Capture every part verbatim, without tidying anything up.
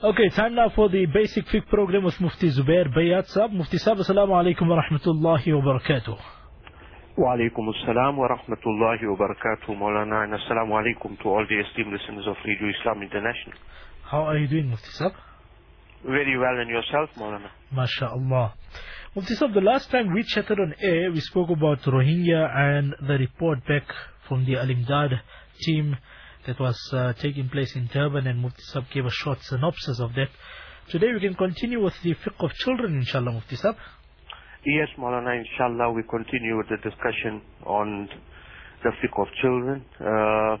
Okay, time now for the basic fiqh program with Mufti Zubair Bayat Saab. Mufti Saab, assalamu alaikum wa rahmatullahi wa barakatuh. Wa alaikum assalam wa rahmatullahi wa barakatuh, Maulana, and assalamu alaikum to all the esteemed listeners of Radio Islam International. How are you doing, Mufti Saab? Very well, and yourself, Maulana? MashaAllah. Mufti Saab, the last time we chatted on air, we spoke about Rohingya and the report back from the Al-Imdad team that was uh, taking place in Durban, and Mufti Saab gave a short synopsis of that. Today we can continue with the fiqh of children, inshallah, Mufti Saab. Yes, Maulana, inshallah, we continue with the discussion on the fiqh of children. Uh,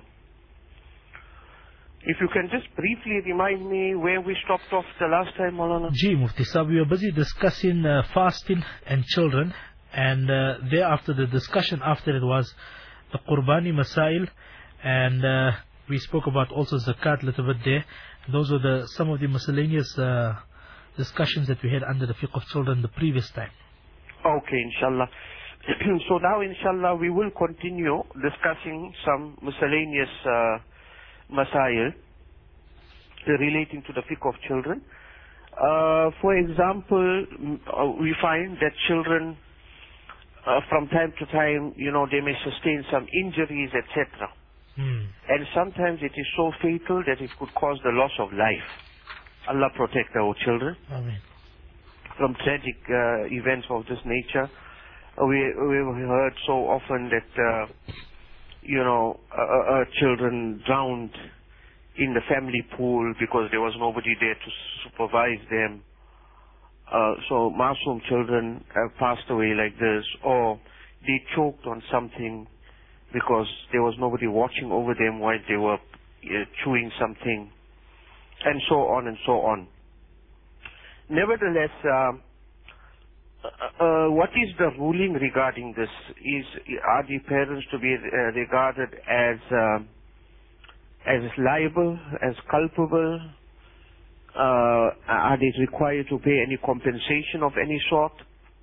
if you can just briefly remind me where we stopped off the last time, Maulana? Ji, Mufti Saab, we were busy discussing uh, fasting and children, and uh, thereafter the discussion after it was the Qurbani Masail, and uh, we spoke about also zakat a little bit there. Those were the some of the miscellaneous uh, discussions that we had under the fiqh of children the previous time. Okay, inshallah. So now, inshallah, we will continue discussing some miscellaneous uh, masail relating to the fiqh of children. Uh, for example, uh, we find that children, uh, from time to time, you know, they may sustain some injuries, et cetera. Hmm. And sometimes it is so fatal that it could cause the loss of life. Allah protect our children. Amen. From tragic uh, events of this nature. Uh, we we've heard so often that uh, you know uh, uh, children drowned in the family pool because there was nobody there to supervise them. Uh, so Masoom children have passed away like this, or they choked on something because there was nobody watching over them while they were uh, chewing something, and so on and so on. Nevertheless, uh, uh, what is the ruling regarding this? Is are the parents to be uh, regarded as uh, as liable, as culpable? Uh, are they required to pay any compensation of any sort?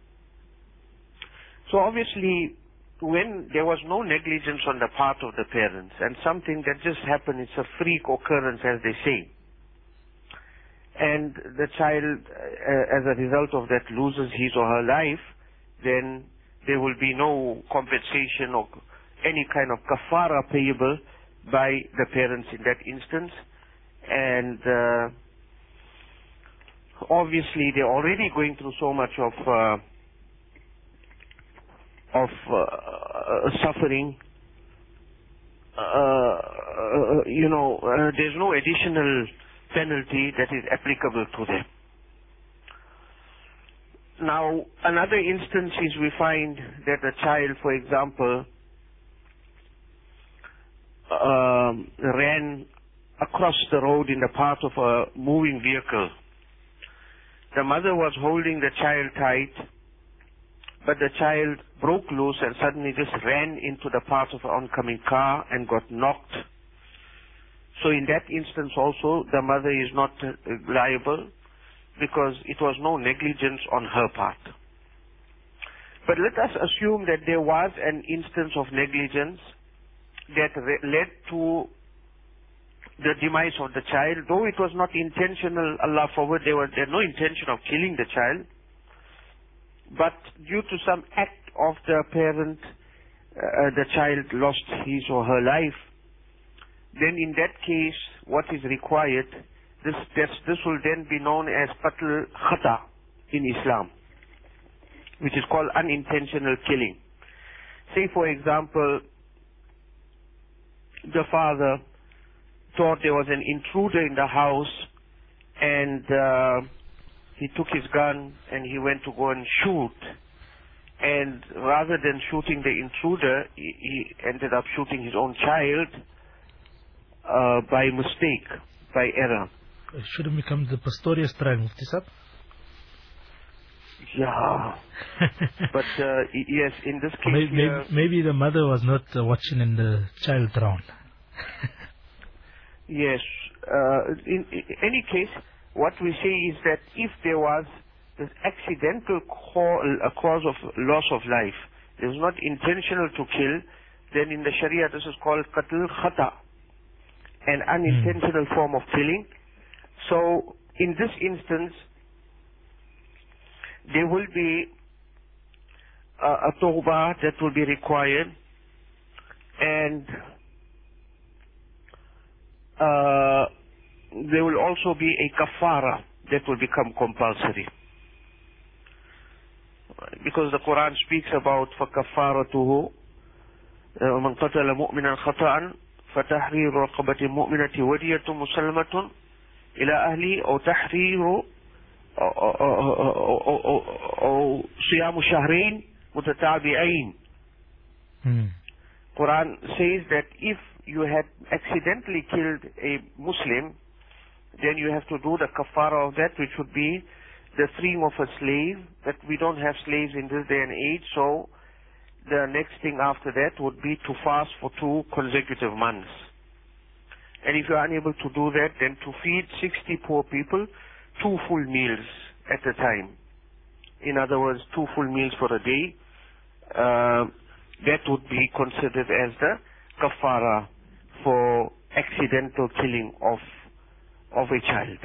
So obviously, when there was no negligence on the part of the parents, and something that just happened, it's a freak occurrence, as they say, and the child, uh, as a result of that, loses his or her life, then there will be no compensation or any kind of kafara payable by the parents in that instance. And uh, obviously they're already going through so much of uh, of uh, suffering. Uh, you know, uh, there's no additional penalty that is applicable to them. Now, another instance is we find that a child, for example, um, ran across the road in the path of a moving vehicle. The mother was holding the child tight, but the child broke loose and suddenly just ran into the path of an oncoming car and got knocked. So in that instance also, the mother is not uh, liable because it was no negligence on her part. But let us assume that there was an instance of negligence that led to the demise of the child, though it was not intentional, Allah forbid, there was there no intention of killing the child, but due to some act of the parent, uh, the child lost his or her life. Then in that case, what is required, this, this, this will then be known as qatl khata in Islam, which is called unintentional killing. Say, for example, the father thought there was an intruder in the house, and uh, he took his gun and he went to go and shoot. And rather than shooting the intruder, he, he ended up shooting his own child, Uh, by mistake, by error. It shouldn't become the Pastorius trial, Mufti Saab. Yeah. But uh, yes, in this case, maybe, maybe, uh, maybe the mother was not uh, watching and the child drowned. Yes. Uh, in, in any case, what we say is that if there was this accidental ca- cause of loss of life, it was not intentional to kill, then in the Sharia this is called qatl khata, an unintentional mm. form of killing. So in this instance, there will be a, a tawbah that will be required, and uh, there will also be a kafara that will become compulsory. Because the Quran speaks about فَكَفَّارَتُهُ وَمَنْ قَتَلَ مُؤْمِنًا خَطَأً فَتَحْرِيرُ رَقَبَةٍ مُؤْمِنَةٍ وَدِيَةٌ مُسَلَّمَةٌ إِلَى أَهْلِهِ أَوْ تَحْرِيرُ أو صيام شهرين متتابعين. Quran says that if you had accidentally killed a Muslim, then you have to do the kafara of that, which would be the freeing of a slave. But we don't have slaves in this day and age, so the next thing after that would be to fast for two consecutive months. And if you are unable to do that, then to feed sixty poor people two full meals at a time. In other words, two full meals for a day. Uh, that would be considered as the kafara for accidental killing of of a child.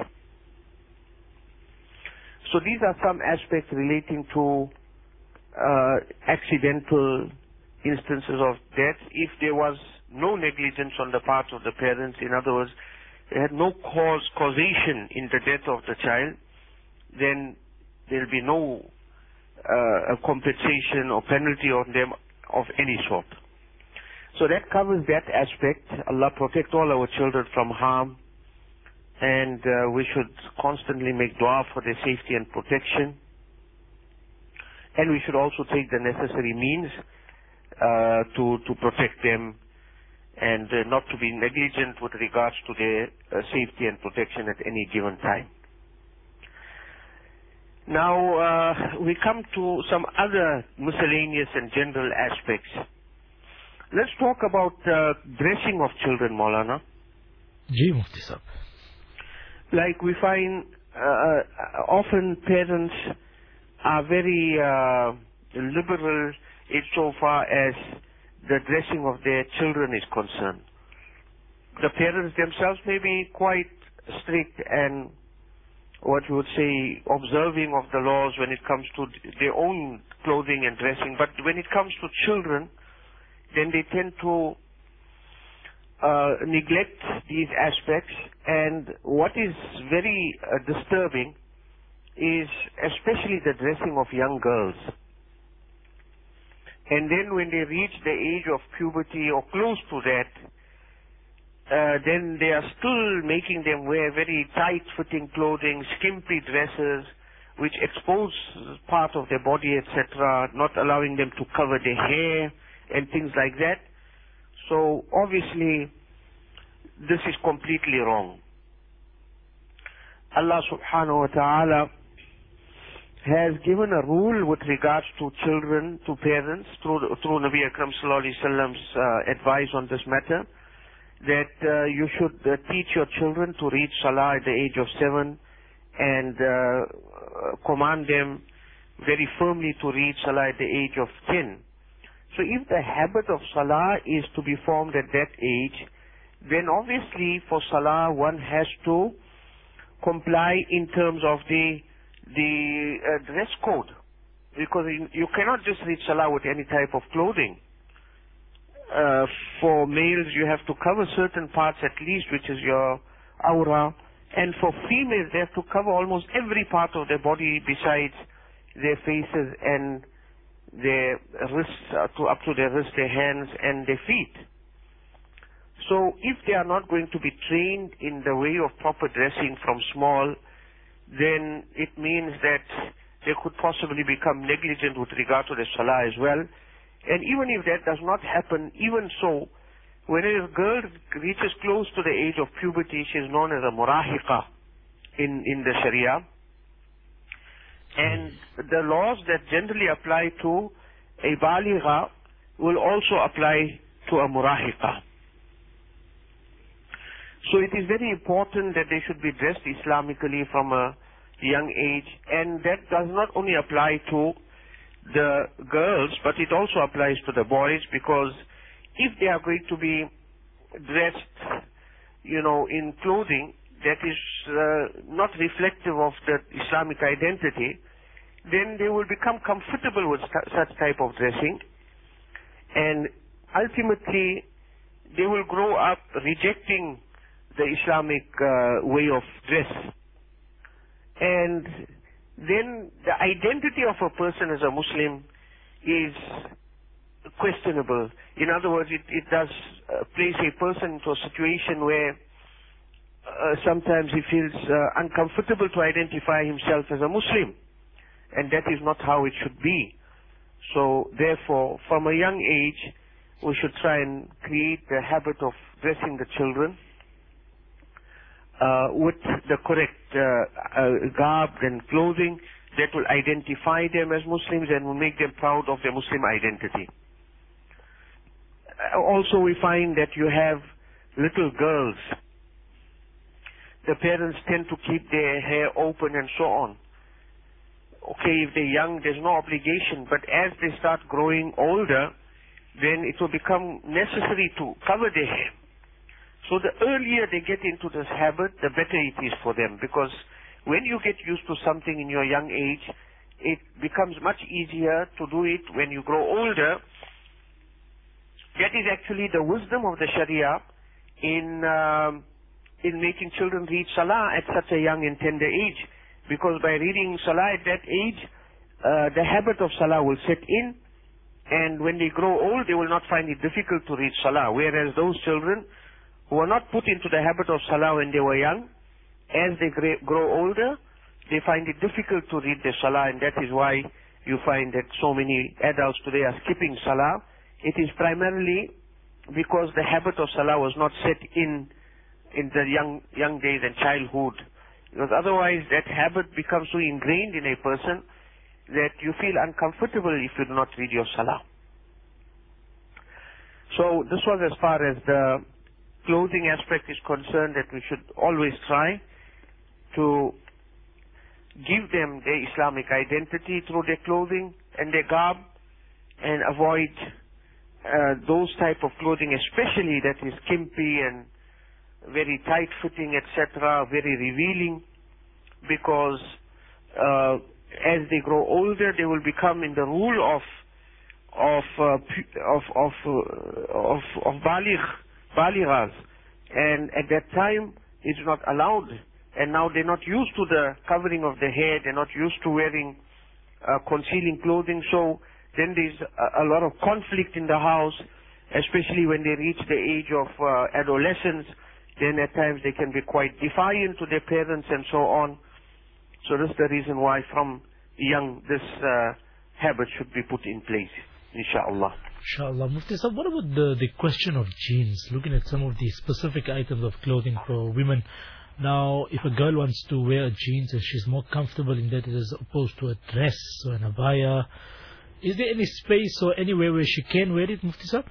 So these are some aspects relating to uh, accidental instances of death. If there was no negligence on the part of the parents, in other words, they had no cause, causation in the death of the child, then there will be no uh, compensation or penalty on them of any sort. So that covers that aspect. Allah protect all our children from harm, and uh, we should constantly make dua for their safety and protection. And we should also take the necessary means uh, to, to protect them, and uh, not to be negligent with regards to their uh, safety and protection at any given time. Now, uh, we come to some other miscellaneous and general aspects. Let's talk about uh, dressing of children, Maulana. Ji Mufti Sahib. Like we find uh, often parents are very uh, liberal insofar as the dressing of their children is concerned. The parents themselves may be quite strict and, what you would say, observing of the laws when it comes to their own clothing and dressing. But when it comes to children, then they tend to uh, neglect these aspects. And what is very uh, disturbing is especially the dressing of young girls. And then when they reach the age of puberty or close to that, uh, then they are still making them wear very tight-fitting clothing, skimpy dresses, which expose part of their body, et cetera, not allowing them to cover their hair and things like that. So obviously, this is completely wrong. Allah subhanahu wa ta'ala has given a rule with regards to children, to parents, through, through Nabi Akram sallallahu alayhi wa sallam's uh, advice on this matter, that uh, you should uh, teach your children to read salah at the age of seven, and uh, command them very firmly to read salah at the age of ten. So if the habit of salah is to be formed at that age, then obviously for salah one has to comply in terms of the the uh, dress code, because you cannot just read salah with any type of clothing. Uh, for males, you have to cover certain parts at least, which is your aura, and for females, they have to cover almost every part of their body besides their faces and their wrists, uh, to up to their wrists, their hands, and their feet. So if they are not going to be trained in the way of proper dressing from small, then it means that they could possibly become negligent with regard to the salah as well. And even if that does not happen, even so, when a girl reaches close to the age of puberty, she is known as a murahiqa in, in the Sharia. And the laws that generally apply to a baligha will also apply to a murahiqa. So it is very important that they should be dressed Islamically from a young age, and that does not only apply to the girls, but it also applies to the boys, because if they are going to be dressed, you know, in clothing that is uh, not reflective of the Islamic identity, then they will become comfortable with such type of dressing, and ultimately they will grow up rejecting the Islamic uh, way of dress. And then the identity of a person as a Muslim is questionable. In other words, it, it does uh, place a person into a situation where uh, sometimes he feels uh, uncomfortable to identify himself as a Muslim. And that is not how it should be. So therefore, from a young age, we should try and create the habit of dressing the children uh, with the correct uh, uh, garb and clothing that will identify them as Muslims and will make them proud of their Muslim identity. Uh, also, we find that you have little girls. The parents tend to keep their hair open and so on. Okay, if they're young, there's no obligation, but as they start growing older, then it will become necessary to cover their hair. So the earlier they get into this habit, the better it is for them, because when you get used to something in your young age, it becomes much easier to do it when you grow older. That is actually the wisdom of the Sharia in, um, in making children read Salah at such a young and tender age. Because by reading Salah at that age, uh, the habit of Salah will set in, and when they grow old, they will not find it difficult to read Salah. Whereas those children who were not put into the habit of Salah when they were young, as they grow older, they find it difficult to read their Salah, and that is why you find that so many adults today are skipping Salah. It is primarily because the habit of Salah was not set in in the young young days and childhood. Because otherwise that habit becomes so ingrained in a person that you feel uncomfortable if you do not read your Salah. So this was as far as the clothing aspect is concerned, that we should always try to give them their Islamic identity through their clothing and their garb, and avoid uh, those type of clothing, especially that is skimpy and very tight-fitting, et cetera, very revealing, because uh, as they grow older, they will become in the rule of of uh, of of uh, of, of baligh, balighas, and at that time it's not allowed. And now they're not used to the covering of the hair; they're not used to wearing uh, concealing clothing. So then there's a, a lot of conflict in the house, especially when they reach the age of uh, adolescence. Then at times they can be quite defiant to their parents and so on. So that's the reason why from young this uh, habit should be put in place, inshallah. Inshallah. Mufti Sahib, what about the, the question of jeans? Looking at some of the specific items of clothing for women. Now, if a girl wants to wear jeans and she's more comfortable in that as opposed to a dress or an abaya, is there any space or anywhere where she can wear it, Mufti Sahib?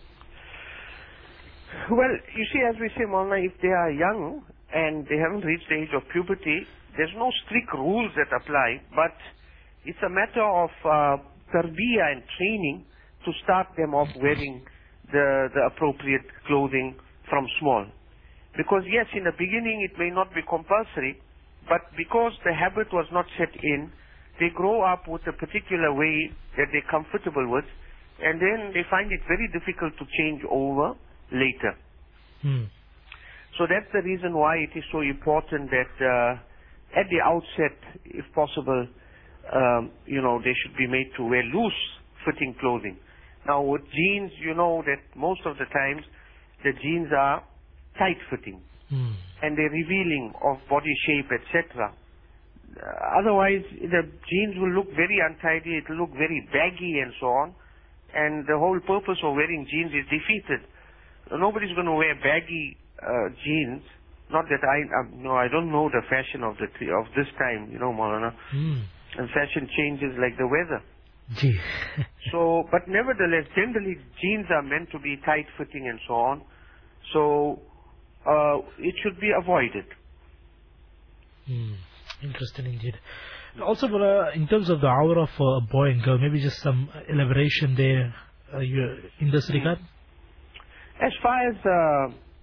Well, you see, as we say, Maulana, if they are young and they haven't reached the age of puberty, there's no strict rules that apply, but it's a matter of uh, tarbiyah and training to start them off wearing the, the appropriate clothing from small. Because yes, in the beginning it may not be compulsory, but because the habit was not set in, they grow up with a particular way that they're comfortable with, and then they find it very difficult to change over later. Hmm. So that's the reason why it is so important that uh, at the outset, if possible, um, you know, they should be made to wear loose-fitting clothing. Now with jeans, you know that most of the times the jeans are tight-fitting, hmm. and they're revealing of body shape, et cetera. Uh, otherwise, the jeans will look very untidy, it will look very baggy and so on, and the whole purpose of wearing jeans is defeated. Nobody's going to wear baggy uh, jeans. Not that I, uh, no, I don't know the fashion of the of this time, you know, Maulana. Mm. And fashion changes like the weather. Gee. So, but nevertheless, generally jeans are meant to be tight-fitting and so on. So, uh, it should be avoided. Mm. Interesting indeed. Also, uh, in terms of the awrah for a boy and girl, maybe just some elaboration there uh, in this regard. As far as uh,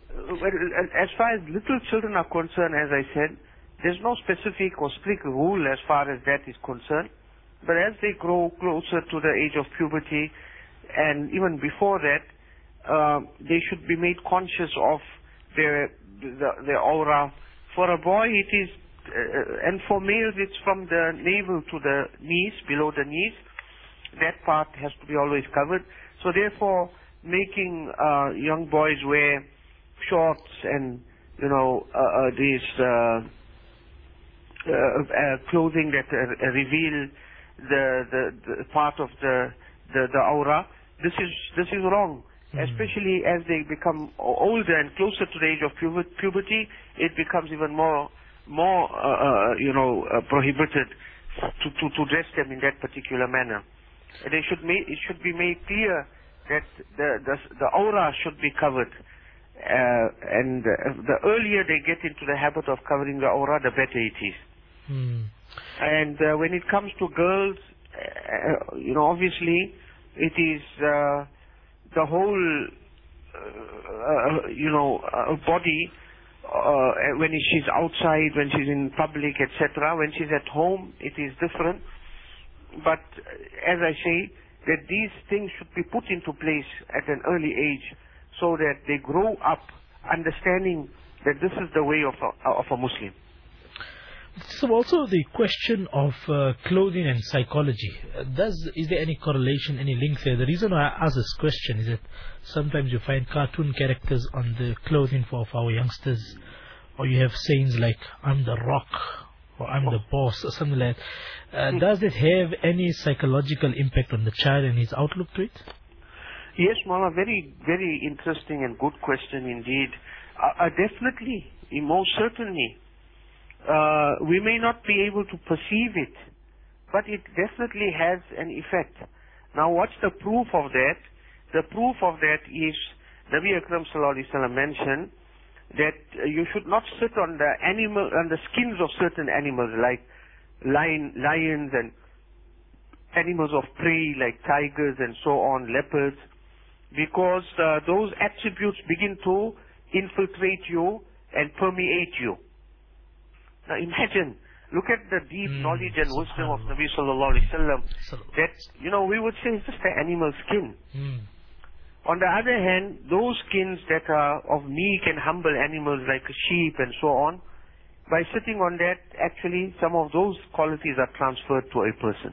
well, as far as little children are concerned, as I said, there's no specific or strict rule as far as that is concerned. But as they grow closer to the age of puberty, and even before that, uh, they should be made conscious of their the, their aura. For a boy, it is, uh, and for males, it's from the navel to the knees, below the knees. That part has to be always covered. So therefore, making uh, young boys wear shorts and, you know, uh, uh, these uh, uh, uh, clothing that uh, reveal the, the the part of the the, the aura, this is this is wrong. Mm. Especially as they become older and closer to the age of puberty, it becomes even more more uh, uh, you know uh, prohibited to, to to dress them in that particular manner. They should make it should be made clear that the the, the aura should be covered, uh, and uh, the earlier they get into the habit of covering the aura, the better it is. Mm. And uh, when it comes to girls, uh, you know, obviously, it is uh, the whole, uh, uh, you know, uh, body. Uh, when she's outside, when she's in public, et cetera. When she's at home, it is different. But uh, as I say, that these things should be put into place at an early age, so that they grow up understanding that this is the way of a, of a Muslim. So also the question of uh, clothing and psychology. Uh, does is there any correlation, any link there? The reason why I ask this question is that sometimes you find cartoon characters on the clothing for, of our youngsters, or you have sayings like "I'm the Rock" or "I'm the boss" or something like that. Uh, does it have any psychological impact on the child and his outlook to it? Yes, Mama, very, very interesting and good question indeed. Uh, uh, definitely, most certainly. Uh, we may not be able to perceive it, but it definitely has an effect. Now, what's the proof of that? The proof of that is Nabi Akram sallallahu alaihi wasallam mentioned that uh, you should not sit on the animal, on the skins of certain animals like lion, lions and animals of prey like tigers and so on, leopards, because uh, those attributes begin to infiltrate you and permeate you. Now imagine, look at the deep mm, knowledge and wisdom of Nabi sallallahu alaihi wasallam. That, you know, we would say it's just an animal skin. Mm. On the other hand, those skins that are of meek and humble animals like a sheep and so on, by sitting on that, actually some of those qualities are transferred to a person.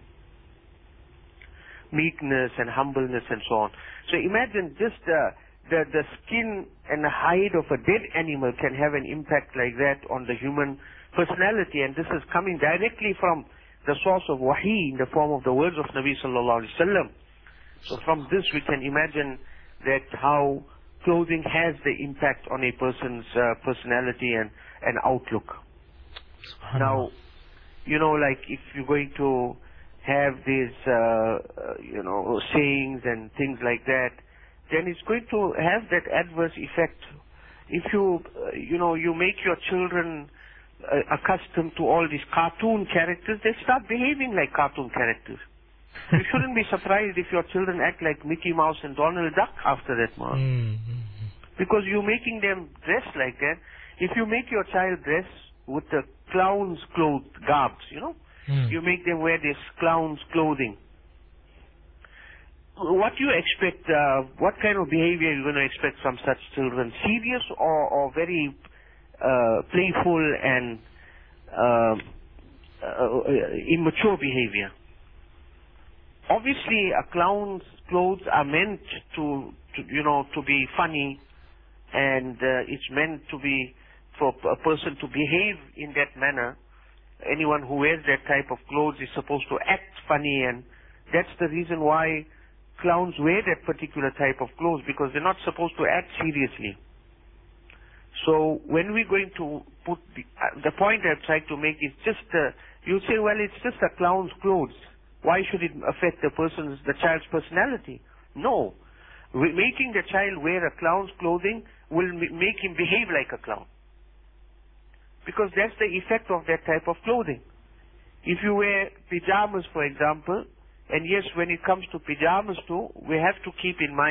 Meekness and humbleness and so on. So imagine just uh, the, the skin and the hide of a dead animal can have an impact like that on the human personality, and this is coming directly from the source of wahi in the form of the words of Nabi sallallahu alaihi wasallam. So from this we can imagine that how clothing has the impact on a person's uh, personality and, and outlook. Now, you know, like if you're going to have these, uh, uh, you know, sayings and things like that, then it's going to have that adverse effect. If you, uh, you know, you make your children uh, accustomed to all these cartoon characters, they start behaving like cartoon characters. You shouldn't be surprised if your children act like Mickey Mouse and Donald Duck after that, man. Mm-hmm. Because you're making them dress like that. If you make your child dress with the clown's clothes, garbs, you know, mm. you make them wear this clown's clothing. What do you expect, uh, what kind of behavior are you going to expect from such children? Serious or, or very uh, playful and uh, uh, immature behavior? Obviously, a clown's clothes are meant to, to you know, to be funny, and uh, it's meant to be for a person to behave in that manner. Anyone who wears that type of clothes is supposed to act funny, and that's the reason why clowns wear that particular type of clothes, because they're not supposed to act seriously. So when we're going to put the, uh, the point I've tried to make is just, uh, you say, well, it's just a clown's clothes. Why should it affect the person's, the child's personality? No. Making the child wear a clown's clothing will make him behave like a clown. Because that's the effect of that type of clothing. If you wear pajamas, for example, and yes, when it comes to pajamas too, we have to keep in mind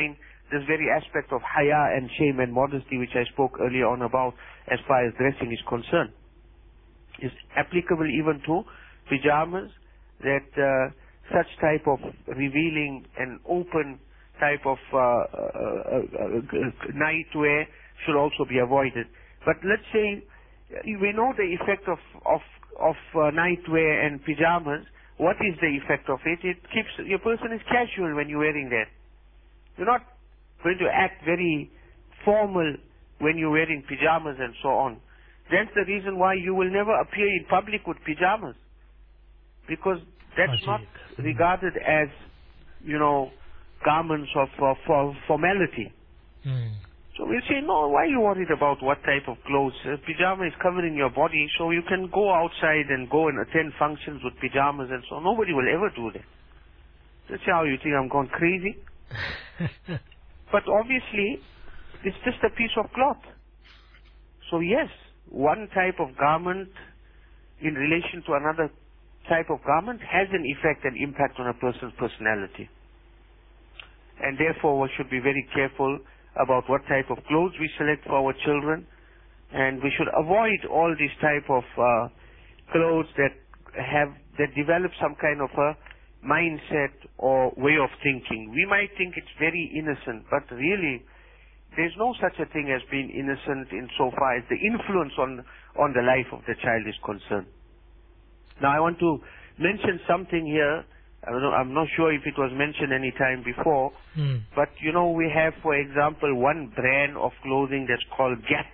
this very aspect of haya and shame and modesty which I spoke earlier on about as far as dressing is concerned. It's applicable even to pyjamas, that uh, such type of revealing and open type of uh, uh, uh, nightwear should also be avoided. But let's say we know the effect of of of uh, nightwear and pyjamas. What is the effect of it? It keeps your person is casual when you're wearing that. You're not going to act very formal when you're wearing pyjamas and so on. That's the reason why you will never appear in public with pyjamas, because that's not regarded as, you know, garments of uh, for formality. Mm. So we'll say, no, why are you worried about what type of clothes? Uh, pyjama is covering your body, so you can go outside and go and attend functions with pyjamas and so on. Nobody will ever do that. That's how you think I'm gone crazy. But obviously, it's just a piece of cloth. So yes, one type of garment in relation to another type of garment has an effect and impact on a person's personality. And therefore we should be very careful about what type of clothes we select for our children, and we should avoid all these type of uh, clothes that have that develop some kind of a mindset or way of thinking. We might think it's very innocent, but really there's no such a thing as being innocent insofar as the influence on on the life of the child is concerned. Now I want to mention something here. I don't know, I'm not sure if it was mentioned any time before, mm. but you know, we have, for example, one brand of clothing that's called Gap.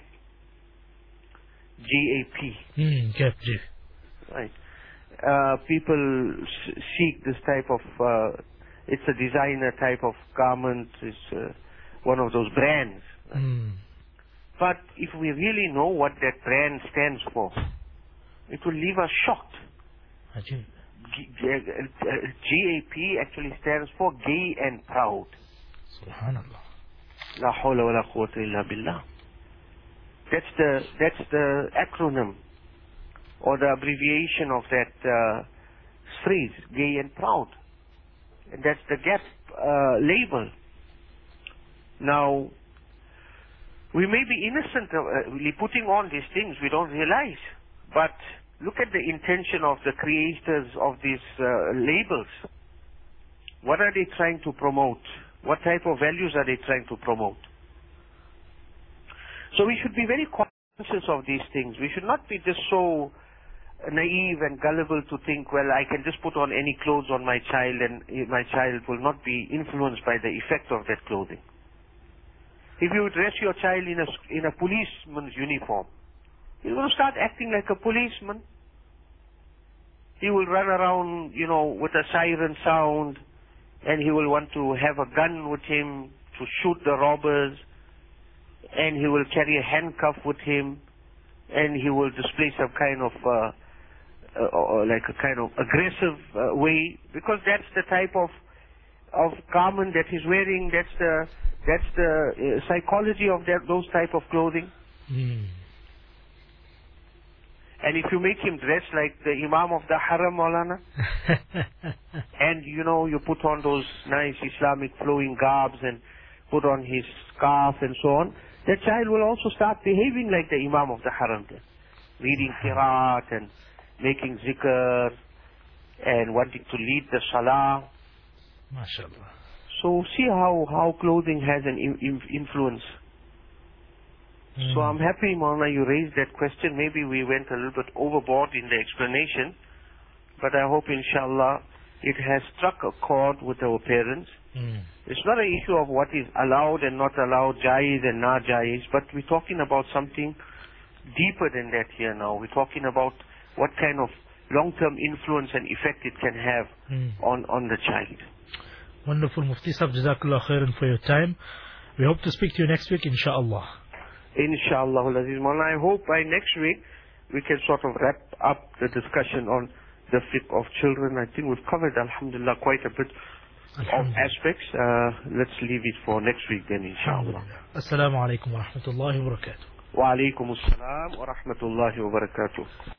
G A P. Mm, Gap, G. Right. Uh, people s- seek this type of, uh, it's a designer type of garment, it's uh, one of those brands. Right? Mm. But if we really know what that brand stands for, it will leave us shocked. G- G- G A P actually stands for Gay and Proud. Subhanallah. La hawla wa la quwwata illa billah. That's the, that's the acronym or the abbreviation of that uh, phrase, Gay and Proud. And that's the Gap uh, label. Now, we may be innocent of uh, putting on these things, we don't realize. But look at the intention of the creators of these uh, labels. What are they trying to promote? What type of values are they trying to promote? So we should be very conscious of these things. We should not be just so naive and gullible to think, well, I can just put on any clothes on my child and my child will not be influenced by the effect of that clothing. If you dress your child in a, in a policeman's uniform, he's going to start acting like a policeman. He will run around, you know, with a siren sound, and he will want to have a gun with him to shoot the robbers, and he will carry a handcuff with him, and he will display some kind of, uh, uh, like a kind of aggressive uh, way, because that's the type of of garment that he's wearing. That's the that's the uh, psychology of that those type of clothing. Mm. And if you make him dress like the Imam of the Haram, Maulana, and you know, you put on those nice Islamic flowing garbs and put on his scarf and so on, that child will also start behaving like the Imam of the Haram, reading Qiraat and making zikr and wanting to lead the Salah. MashaAllah. So see how, how clothing has an in, in, influence. Mm. So I'm happy, Maulana, you raised that question. Maybe we went a little bit overboard in the explanation, but I hope, inshallah, it has struck a chord with our parents. Mm. It's not an issue of what is allowed and not allowed, jaiz and not jaiz, but we're talking about something deeper than that here now. We're talking about what kind of long-term influence and effect it can have mm. on, on the child. Wonderful, Mufti Sahib. Jazakallah khairan for your time. We hope to speak to you next week, inshallah. Inshallah, Aziz Maulana. I hope by next week we can sort of wrap up the discussion on the fiqh of children. I think we've covered, alhamdulillah, quite a bit of aspects. Uh, let's leave it for next week then, inshallah. Assalamu alaikum wa rahmatullahi wa barakatuh. Wa alaikum assalam wa rahmatullahi wa barakatuh.